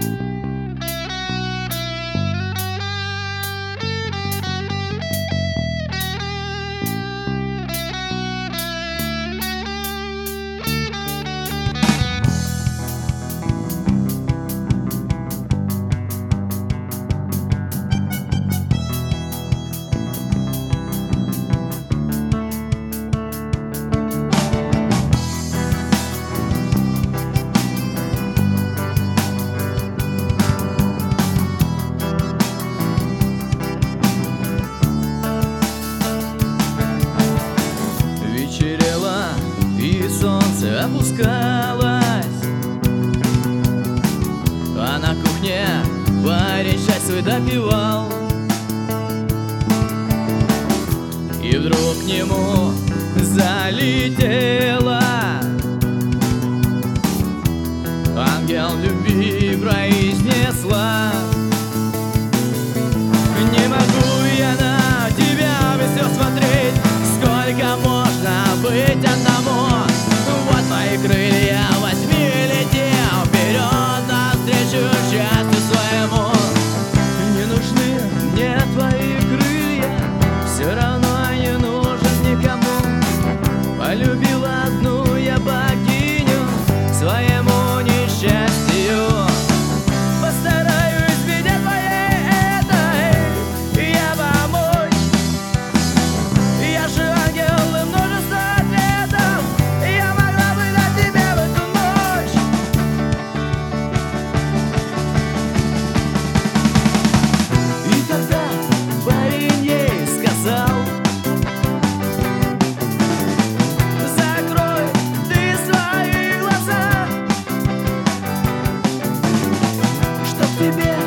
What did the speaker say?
Вечерело, и солнце опускалось, а на кухне парень чай свой допивал. И вдруг к нему залетела ангел любви, произнесла: не могу я на тебя все смотреть, сколько можно быть одному. Вот мои крылья, возьми, лети вперед навстречу счастью своему. Не нужны мне твои крылья, все равно не нужен никому. Полюбила одну я богиню своему несчастью. Постараюсь беде твоей этой я помочь. Я же ангел и множество ответов я могла бы дать тебе в эту ночь. И тогда парень ей сказал: закрой ты свои глаза, чтоб тебе